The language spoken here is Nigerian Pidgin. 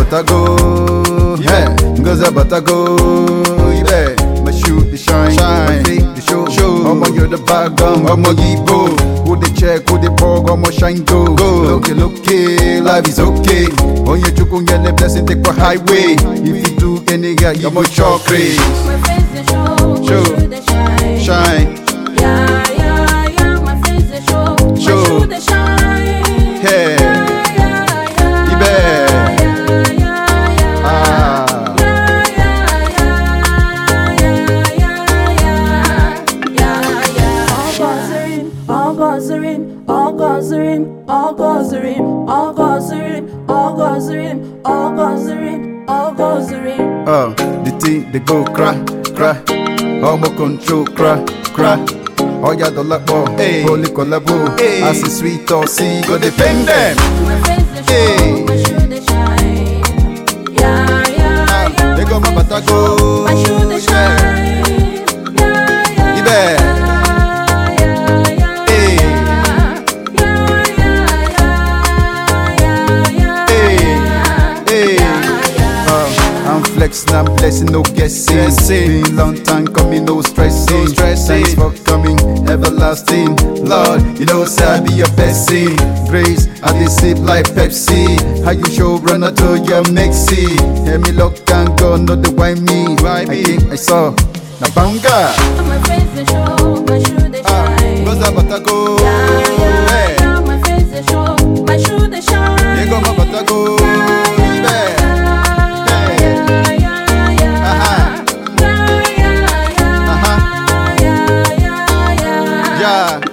batago, yeah, ngoza batago, yeah. My shoe the shine, my feet the show. Omo you're the bag omo yibo. Who the check, who the pog, omo shine go. Look, life is okay. On your chuku the blessing take for highway. If you do any guy, you more chocolate. My friends they show, my shoe they shine. Shine, Yeah, yeah, yeah. My friends they show, my shoe they shine. yeah. The thing they go cry. Omo control cry. Oh yeah, the labo, holy collabo. As it's sweet or see, go defend them. My friends they show, my shoe they shine. Yeah, yeah. They go my batago, my shoe they shine. Yeah, yeah. I'm flexing, I'm blessing, no guessing. Been long time coming, no stressing. Thanks for coming, everlasting. Lord, you know, say I be your blessing. Grace, I dey sip like Pepsi. How you show run out to your Mexi? Hear me lock and go, no the why me. I think I saw na banga. My friends they show, my shoe they shine. Goza batago. Yeah. My friends they show, my shoe they shine. They go my batago. Yeah.